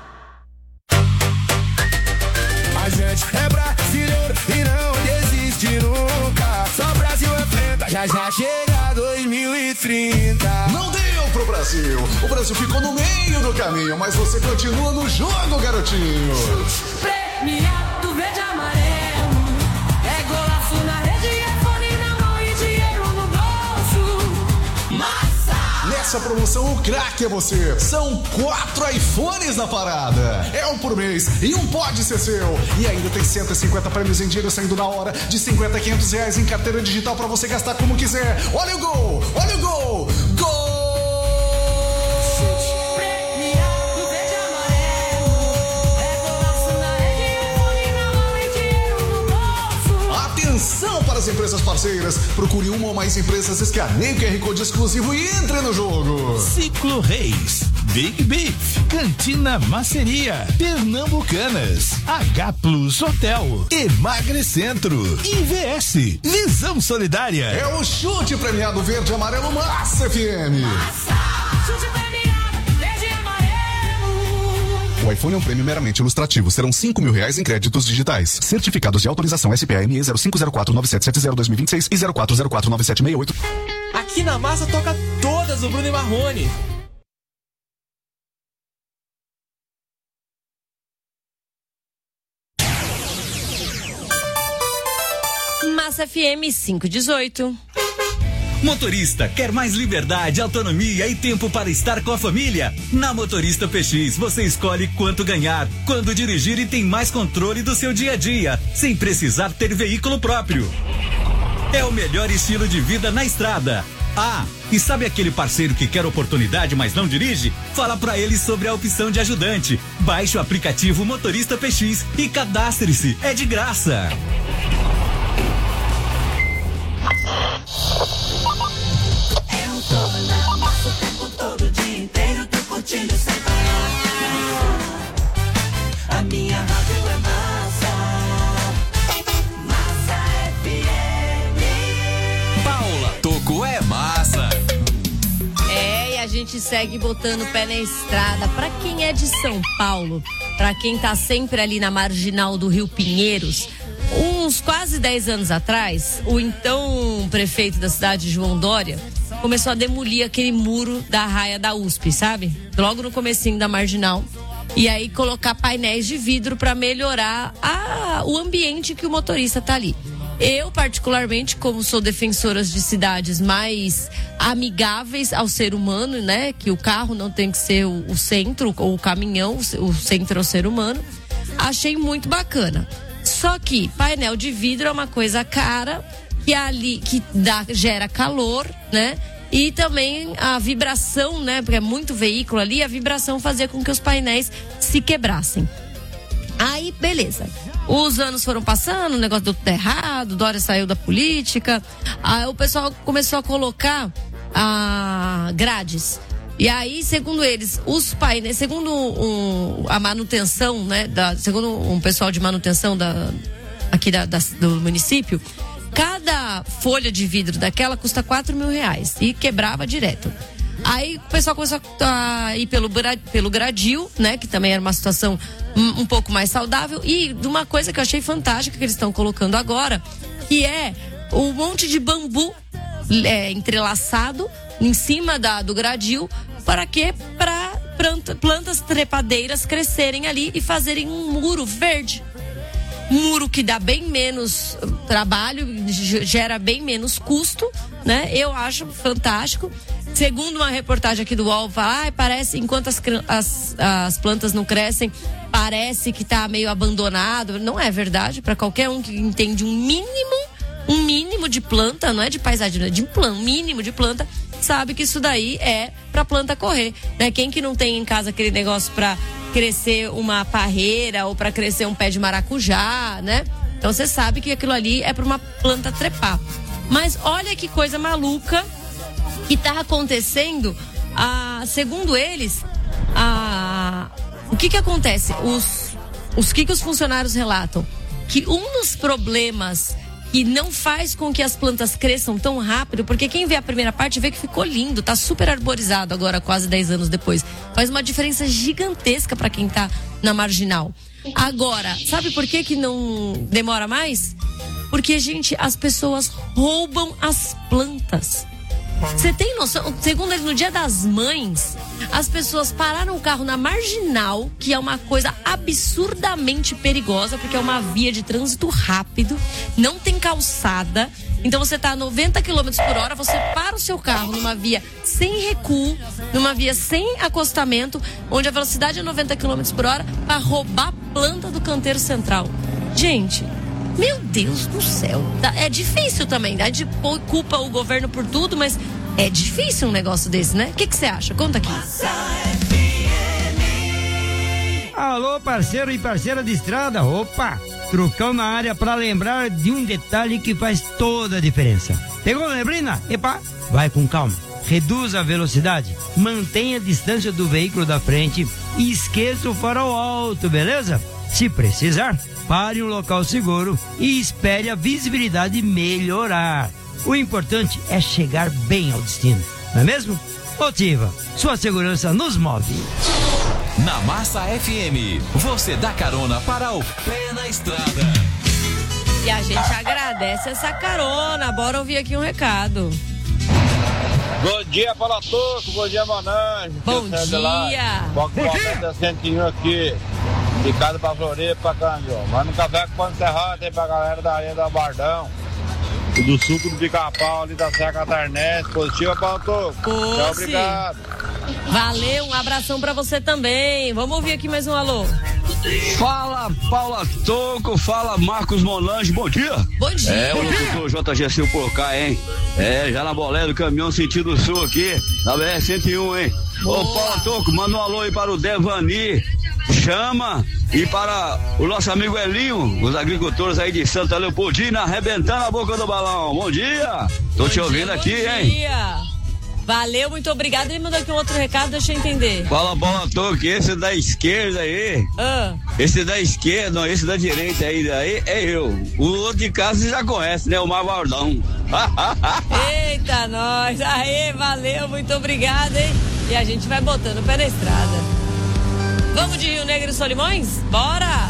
A gente é brasileiro e não desiste nunca. Só Brasil enfrenta, já já chega 2030. Não deu pro Brasil. O Brasil ficou no meio do caminho, mas você continua no jogo, garotinho. Premiado verde e amarelo, é golaço na rede, é fone na mão e dinheiro no bolso. Massa! Nessa promoção, o craque é você. São 4 iPhones na parada. É um por mês e um pode ser seu. E ainda tem 150 prêmios em dinheiro saindo na hora, de 50 a 500 reais em carteira digital pra você gastar como quiser. Olha o gol! Olha o gol! Gol! Premiado verde e amarelo, é golaço na rede, é fone na mão e dinheiro no bolso. Atenção para as empresas parceiras. Procure uma ou mais empresas, escaneie o QR Code exclusivo e entre no jogo. Ciclo Reis, Big Beef, Cantina Maceria, Pernambucanas, H Plus Hotel, Emagrecentro, IVS, Visão Solidária. É o chute premiado verde e amarelo Massa FM. Chute premiado verde e amarelo. O iPhone é um prêmio meramente ilustrativo. Serão R$5.000 em créditos digitais. Certificados de autorização SPAME 05049770-2026 e 04049768. Aqui na Massa toca todas o Bruno e Marrone. Massa FM 518. Motorista, quer mais liberdade, autonomia e tempo para estar com a família? Na Motorista PX, você escolhe quanto ganhar, quando dirigir e tem mais controle do seu dia a dia, sem precisar ter veículo próprio. É o melhor estilo de vida na estrada. Ah, e sabe aquele parceiro que quer oportunidade, mas não dirige? Fala pra ele sobre a opção de ajudante. Baixe o aplicativo Motorista PX e cadastre-se. É de graça. Eu tô na massa o tempo todo, o dia inteiro, tô curtindo sem parar. A minha rádio é massa. Massa FM. Paula Toco é massa. É, e a gente segue botando o pé na estrada. Pra quem é de São Paulo, pra quem tá sempre ali na marginal do Rio Pinheiros, uns quase 10 anos atrás, o então prefeito da cidade, João Dória, começou a demolir aquele muro da raia da USP, sabe? Logo no comecinho da marginal. E aí colocar painéis de vidro para melhorar o ambiente que o motorista tá ali. Eu, particularmente, como sou defensora de cidades mais amigáveis ao ser humano, né? Que o carro não tem que ser o centro, ou o caminhão, o centro é o ser humano. Achei muito bacana. Só que painel de vidro é uma coisa cara, que gera calor, né? E também a vibração, né? Porque é muito veículo ali, a vibração fazia com que os painéis se quebrassem. Aí, beleza. Os anos foram passando, o negócio deu tudo errado, Dória saiu da política. Aí o pessoal começou a colocar grades. E aí, segundo eles, os painéis, segundo a manutenção, né? Segundo um pessoal de manutenção aqui do município, cada uma folha de vidro daquela custa R$4.000 e quebrava direto. Aí o pessoal começou a ir pelo gradil, né? Que também era uma situação um pouco mais saudável. E de uma coisa que eu achei fantástica que eles estão colocando agora, que é um monte de bambu entrelaçado em cima do gradil. Para quê? Para plantas trepadeiras crescerem ali e fazerem um muro verde. Um muro que dá bem menos trabalho, gera bem menos custo, né? Eu acho fantástico. Segundo uma reportagem aqui do UOL, parece, enquanto as plantas não crescem, parece que tá meio abandonado. Não é verdade. Para qualquer um que entende um mínimo de planta, não é de paisagem, não é de mínimo de planta, sabe que isso daí é pra planta correr, né? Quem que não tem em casa aquele negócio pra crescer uma parreira ou pra crescer um pé de maracujá, né? Então você sabe que aquilo ali é pra uma planta trepar. Mas olha que coisa maluca que tá acontecendo. Segundo eles, o que acontece? Que os funcionários relatam? Que um dos problemas que não faz com que as plantas cresçam tão rápido, porque quem vê a primeira parte vê que ficou lindo, tá super arborizado agora, quase 10 anos depois. Faz uma diferença gigantesca para quem tá na marginal. Agora, sabe por que não demora mais? Porque, gente, as pessoas roubam as plantas. Você tem noção? Segundo eles, no Dia das Mães, as pessoas pararam o carro na marginal, que é uma coisa absurdamente perigosa, porque é uma via de trânsito rápido, não tem calçada. Então você tá a 90 km por hora, você para o seu carro numa via sem recuo, numa via sem acostamento, onde a velocidade é 90 km por hora, para roubar a planta do canteiro central. Gente, meu Deus do céu. É difícil também. A gente culpa o governo por tudo, mas é difícil um negócio desse, né? O que você acha? Conta aqui. Alô, parceiro e parceira de estrada. Opa! Trucão na área para lembrar de um detalhe que faz toda a diferença. Pegou a neblina? Epa, vai com calma. Reduza a velocidade, mantenha a distância do veículo da frente e esqueça o farol alto, beleza? Se precisar, pare em um local seguro e espere a visibilidade melhorar. O importante é chegar bem ao destino, não é mesmo? Motiva, sua segurança nos move. Na Massa FM, você dá carona para o pé na estrada. E a gente agradece essa carona. Bora ouvir aqui um recado. Bom dia, Palatoco. Bom dia, Monange. Bom dia. Bom dia. 101 aqui. De casa pra Floripa, pra Candió. Manda um café com pão serrado aí pra galera da Areia do Bardão. E do suco do Pica-Pau ali da Serra Catarnete. Positiva, Palatoco. Tchau, obrigado. Valeu, um abração pra você também. Vamos ouvir aqui mais um alô. Fala, Paula Toco, fala Marcos Monange, bom dia. Bom dia. É, o locutor JGC por cá, hein? É, já na bolé do caminhão sentido sul aqui, na BR-101, hein? Boa. Ô, Paula Toco, manda um alô aí para o Devani, Chama, e para o nosso amigo Elinho, os agricultores aí de Santa Leopoldina, arrebentando a boca do balão. Bom dia, tô te ouvindo aqui, hein? Bom dia. Valeu, muito obrigado. Ele mandou aqui um outro recado, deixa eu entender. Fala, Paula Toco, esse da esquerda aí. Esse da esquerda, não, esse da direita aí é eu. O outro de casa você já conhece, né? O Marvaldão. Eita, nós. Aê, valeu, muito obrigado, hein? E a gente vai botando o pé na estrada. Vamos de Rio Negro e Solimões? Bora!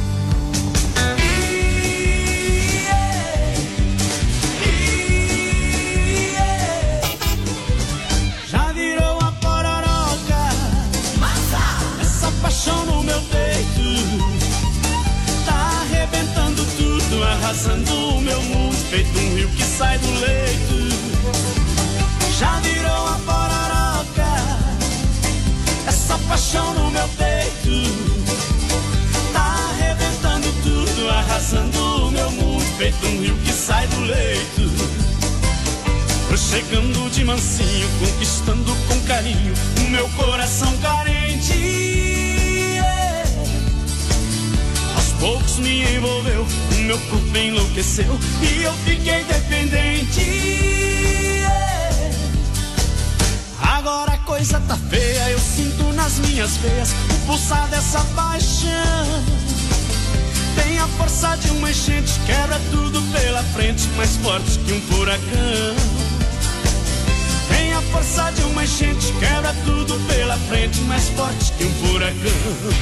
Paixão no meu peito, tá arrebentando tudo, arrasando o meu mundo, feito um rio que sai do leito. Já virou a pororoca, essa paixão no meu peito, tá arrebentando tudo, arrasando o meu mundo, feito um rio que sai do leito. Tô chegando de mansinho, conquistando com carinho o meu coração carente. Poucos me envolveu, o meu corpo enlouqueceu e eu fiquei dependente. Agora a coisa tá feia, eu sinto nas minhas veias o pulsar dessa paixão. Tem a força de uma enchente, quebra tudo pela frente, mais forte que um furacão. Tem a força de uma enchente, quebra tudo pela frente, mais forte que um furacão.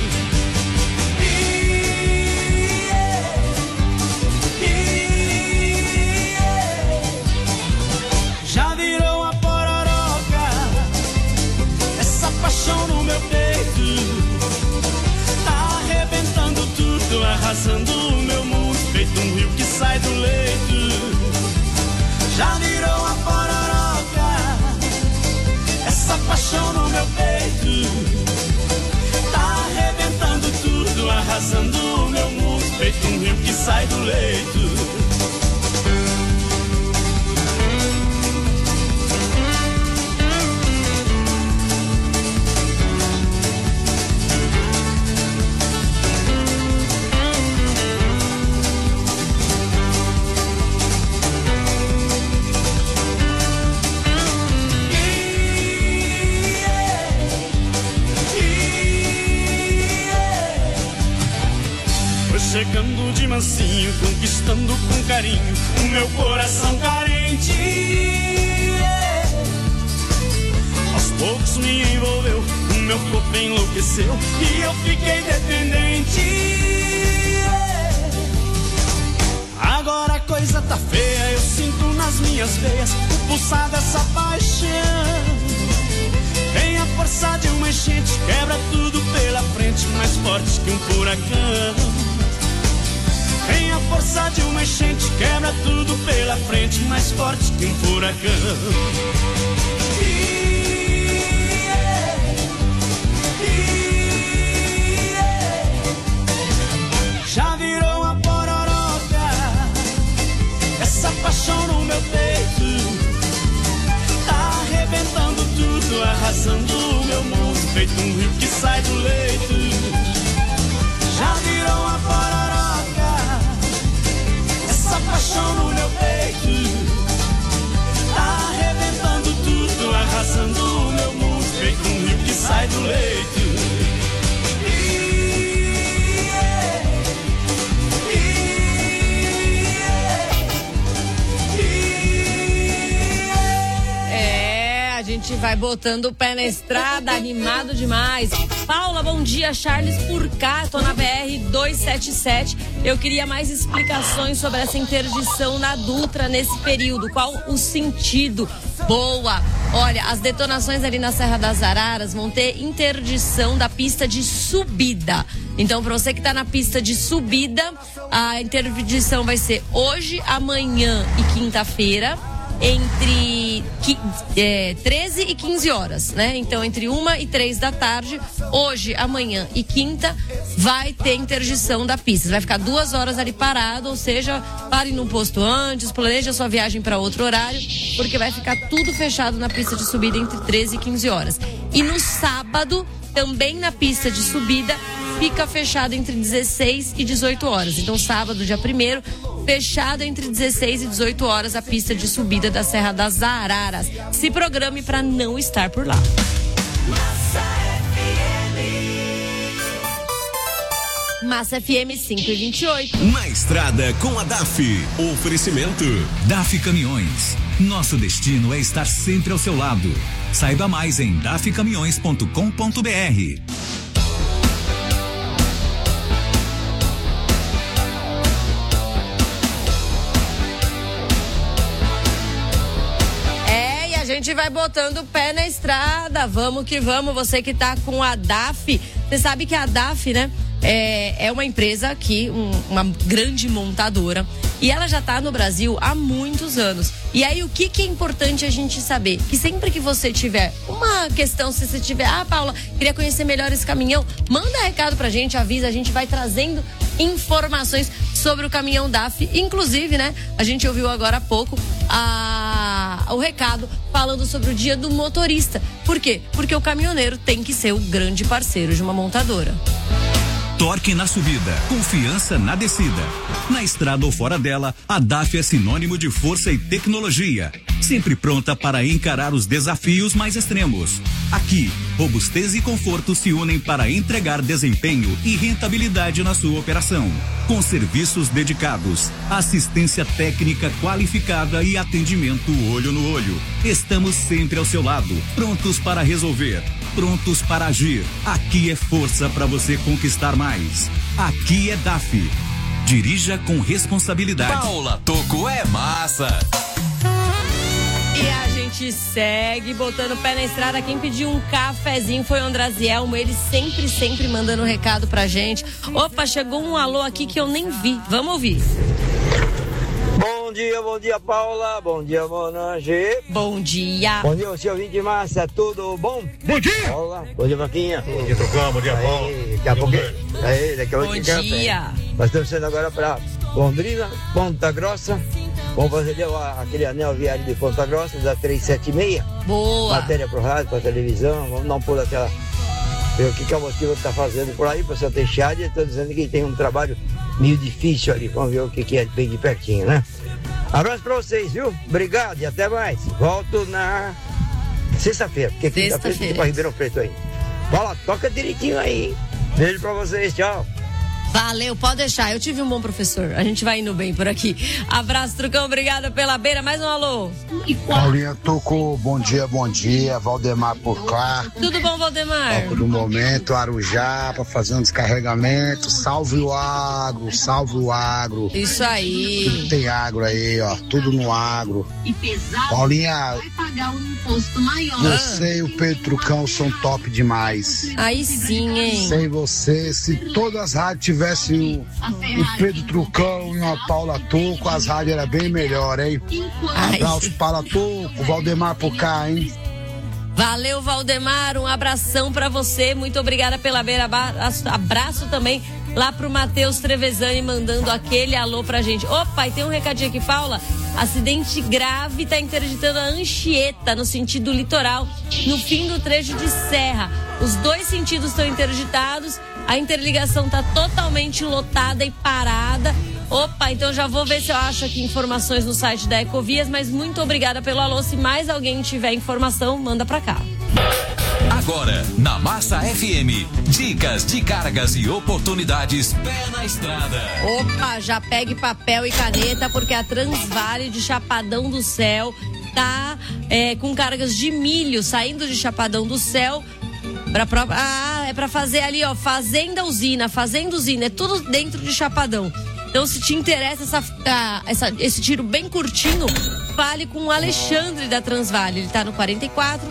Já virou a pororoca, essa paixão no meu peito. Tá arrebentando tudo, arrasando o meu mundo, feito um rio que sai do leito. Já virou a pororoca, essa paixão no meu peito. Tá arrebentando tudo, arrasando o meu mundo, feito um rio que sai do leito. Chegando de mansinho, conquistando com carinho o meu coração carente. Aos poucos me envolveu, o meu corpo enlouqueceu e eu fiquei dependente. Agora a coisa tá feia, eu sinto nas minhas veias o pulsar dessa paixão. Tem a força de uma enchente, quebra tudo pela frente, mais forte que um furacão. Tem a força de uma enchente, quebra tudo pela frente, mais forte que um furacão. Já virou a pororoca, essa paixão no meu peito. Tá arrebentando tudo, arrasando o meu mundo, feito um rio que sai do leito. Já virou a pororoca, essa paixão no meu peito. Tá arrebentando tudo, arrasando o meu mundo, feito um rio que sai do leito. A gente vai botando o pé na estrada, animado demais. Paula, bom dia. Charles por cá, tô na BR 277. Eu queria mais explicações sobre essa interdição na Dutra nesse período. Qual o sentido? Boa. Olha, as detonações ali na Serra das Araras vão ter interdição da pista de subida. Então, para você que tá na pista de subida, a interdição vai ser hoje, amanhã e quinta-feira, entre 13 e 15 horas, né? Então, entre 1 e 3 da tarde, hoje, amanhã e quinta, vai ter interdição da pista. Você vai ficar 2 horas ali parado, ou seja, pare num posto antes, planeje a sua viagem para outro horário, porque vai ficar tudo fechado na pista de subida entre 13 e 15 horas. E no sábado, também na pista de subida, fica fechado entre 16 e 18 horas. Então, sábado, dia 1º, fechado entre 16 e 18 horas a pista de subida da Serra das Araras. Se programe para não estar por lá. Massa FM 5:28. Na estrada com a DAF. Oferecimento DAF Caminhões. Nosso destino é estar sempre ao seu lado. Saiba mais em dafcaminhões.com.br. A gente vai botando o pé na estrada, vamos que vamos. Você que tá com a DAF, você sabe que a DAF, né, é uma empresa aqui, uma grande montadora, e ela já tá no Brasil há muitos anos. E aí, o que é importante a gente saber? Que sempre que você tiver uma questão, se você tiver, Paula, queria conhecer melhor esse caminhão, manda recado pra gente, avisa, a gente vai trazendo informações sobre o caminhão DAF. Inclusive, né, a gente ouviu agora há pouco o recado falando sobre o Dia do Motorista. Por quê? Porque o caminhoneiro tem que ser o grande parceiro de uma montadora. Torque na subida, confiança na descida. Na estrada ou fora dela, a DAF é sinônimo de força e tecnologia. Sempre pronta para encarar os desafios mais extremos. Aqui, robustez e conforto se unem para entregar desempenho e rentabilidade na sua operação. Com serviços dedicados, assistência técnica qualificada e atendimento olho no olho. Estamos sempre ao seu lado, prontos para resolver, prontos para agir. Aqui é força para você conquistar mais. Aqui é DAF. Dirija com responsabilidade. Paula Tocco é massa. E a gente segue botando o pé na estrada. Quem pediu um cafezinho foi o Andrazielmo. Ele sempre mandando um recado pra gente. Opa, chegou um alô aqui que eu nem vi. Vamos ouvir. Bom dia, Paula. Bom dia, Monange. Bom dia. Bom dia, seu ouvinte de massa. Tudo bom? Bom dia. Paula. Bom dia, Vaquinha. Bom dia, Trocão. Bom dia, Paulo. Daqui a pouco. Daqui a pouco. Bom dia. Nós estamos saindo agora pra Londrina, Ponta Grossa. Vamos fazer aquele anel viário de Ponta Grossa, da 376. Boa. Matéria pro rádio, pra televisão. Vamos dar um pulo até lá. Ver o que a motiva tá fazendo por aí, pra seu Teixeira. Estou dizendo que tem um trabalho meio difícil ali. Vamos ver o que é bem de pertinho, né? Abraço pra vocês, viu? Obrigado e até mais. Volto na sexta-feira, porque quinta-feira tem pra Ribeirão Preto aí. Bola, toca direitinho aí, hein? Beijo pra vocês, tchau. Valeu, pode deixar. Eu tive um bom professor. A gente vai indo bem por aqui. Abraço, Trucão. Obrigada pela beira. Mais um alô. Paulinha Tocco, bom dia. Valdemar por cá. Tudo bom, Valdemar? Foco do momento, Arujá, pra fazer um descarregamento. Salve o agro. Isso aí. Tudo tem agro aí, ó. Tudo no agro. Paulinha, Vai pagar um imposto maior. você e o Pedro Trucão são top demais. Aí sim, hein? Sem você, se todas as rádios tivessem o Pedro Trucão e uma Paula Tocco, as rádios eram bem melhor, hein? Abraço, Paula Tocco, Valdemar por cá, hein? Valeu, Valdemar, um abração pra você, muito obrigada pela beira, abraço também lá pro Matheus Trevezani, mandando aquele alô pra gente. Opa, e tem um recadinho aqui, Paula, acidente grave tá interditando a Anchieta, no sentido litoral, no fim do trecho de serra, os dois sentidos estão interditados, a interligação tá totalmente lotada e parada. Opa, então já vou ver se eu acho aqui informações no site da Ecovias, mas muito obrigada pelo alô. Se mais alguém tiver informação, manda pra cá. Agora, na Massa FM, dicas de cargas e oportunidades pé na estrada. Opa, já pegue papel e caneta, porque a Transvale de Chapadão do Céu tá com cargas de milho saindo de Chapadão do Céu. É pra fazer ali, ó, Fazenda Usina, é tudo dentro de Chapadão. Então, se te interessa esse tiro bem curtinho, fale com o Alexandre da Transvale. Ele tá no 44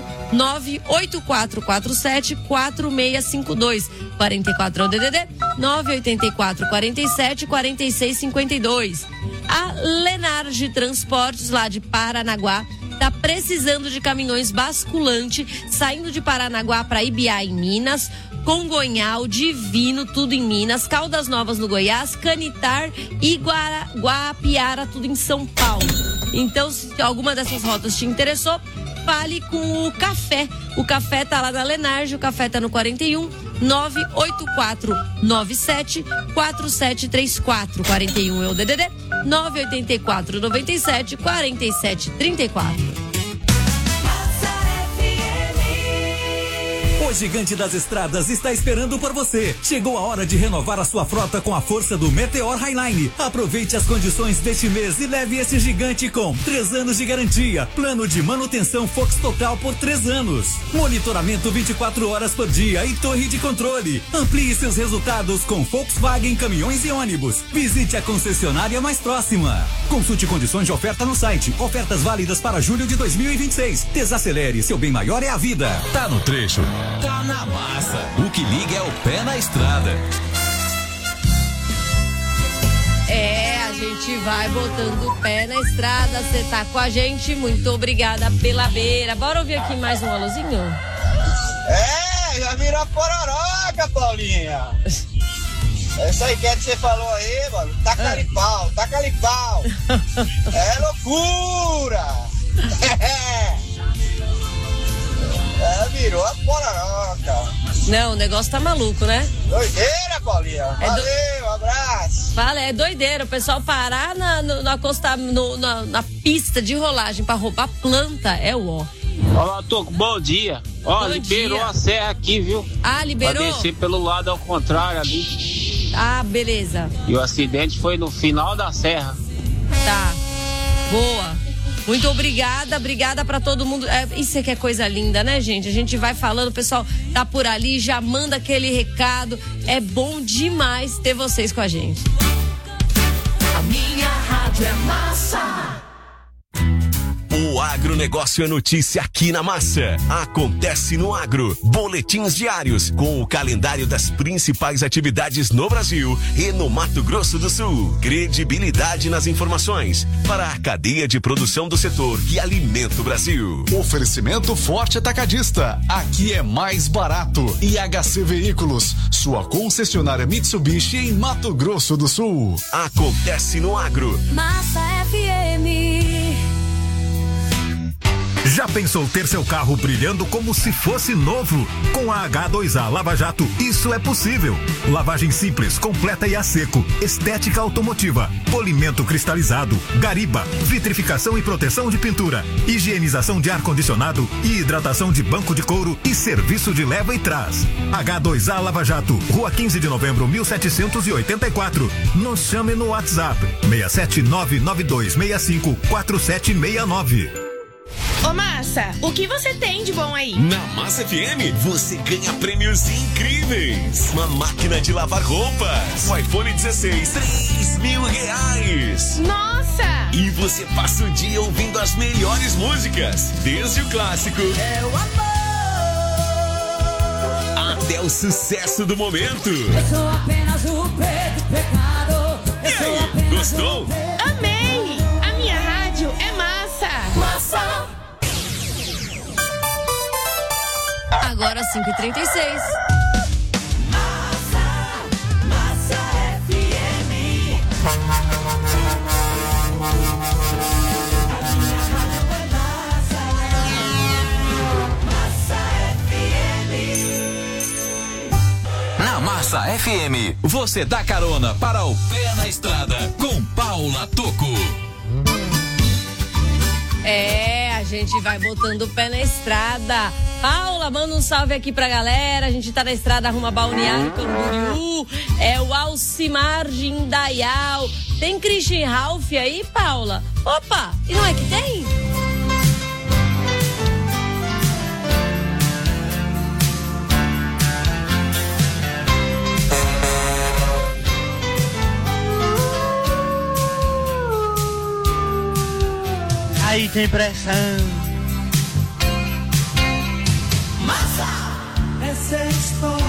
98447 4652. 44 é o DDD, 984 47 46 52. A Lenarge Transportes, lá de Paranaguá, tá precisando de caminhões basculante, saindo de Paranaguá para Ibiá, em Minas, Congonhal, Divino, tudo em Minas, Caldas Novas no Goiás, Canitar e Guapiara, tudo em São Paulo. Então, se alguma dessas rotas te interessou, fale com o Café. O Café tá lá na Lenarge, o Café tá no 41 98497 4734. 41 é o DDD, 984 97 47 34. O Gigante das Estradas está esperando por você. Chegou a hora de renovar a sua frota com a força do Meteor Highline. Aproveite as condições deste mês e leve esse gigante com 3 anos de garantia, plano de manutenção Fox Total por 3 anos, monitoramento 24 horas por dia e torre de controle. Amplie seus resultados com Volkswagen Caminhões e Ônibus. Visite a concessionária mais próxima. Consulte condições de oferta no site. Ofertas válidas para julho de 2026. Desacelere, seu bem maior é a vida. Tá no trecho, tá na massa. O que liga é o pé na estrada. A gente vai botando o pé na estrada. Você tá com a gente, muito obrigada pela beira. Bora ouvir aqui mais um alôzinho? Já virou pororoca, Paulinha. Essa aí que você falou aí, mano, taca-lhe pau. É loucura. Virou a pororoca. Não, o negócio tá maluco, né? Doideira, Paulinha. Valeu, abraço. Fala, é doideira. O pessoal parar na pista de rolagem pra roubar planta é o ó. Olá, Tocco, bom dia. Ó, Bom liberou dia. a serra aqui, viu? Ah, liberou? Pra descer pelo lado ao contrário ali. Ah, beleza. E o acidente foi no final da serra. Tá. Boa. Muito obrigada pra todo mundo. Isso é que é coisa linda, né, gente? A gente vai falando, o pessoal tá por ali, já manda aquele recado. É bom demais ter vocês com a gente. A minha rádio é massa. O agronegócio é notícia aqui na Massa. Acontece no Agro. Boletins diários com o calendário das principais atividades no Brasil e no Mato Grosso do Sul. Credibilidade nas informações para a cadeia de produção do setor que alimenta o Brasil. Oferecimento Forte Atacadista. Aqui é mais barato. IHC Veículos, sua concessionária Mitsubishi em Mato Grosso do Sul. Acontece no Agro. Massa FM. Já pensou ter seu carro brilhando como se fosse novo? Com a H2A Lava Jato, isso é possível. Lavagem simples, completa e a seco, estética automotiva, polimento cristalizado, gariba, vitrificação e proteção de pintura, higienização de ar-condicionado e hidratação de banco de couro e serviço de leva e trás. H2A Lava Jato, Rua 15 de Novembro, 1784. Nos chame no WhatsApp 67992654769. Ô Massa, o que você tem de bom aí? Na Massa FM, você ganha prêmios incríveis. Uma máquina de lavar roupas. O iPhone 16, R$3.000. Nossa! E você passa o dia ouvindo as melhores músicas. Desde o clássico É o amor. até o sucesso do momento. Eu sou apenas o preto pecado. E aí, gostou? Amei! A minha rádio é massa! Massa. Agora 5h36. Massa FM. Na Massa FM, você dá carona para o Pé na Estrada com Paula Tocco. A gente vai botando o pé na estrada. Paula, manda um salve aqui pra galera. A gente tá na estrada rumo a Balneário Camboriú. É o Alcimar de Indaial. Tem Christian Ralph aí, Paula? Opa, e não é que tem? Aí tem pressão. Massa. Essa é a história.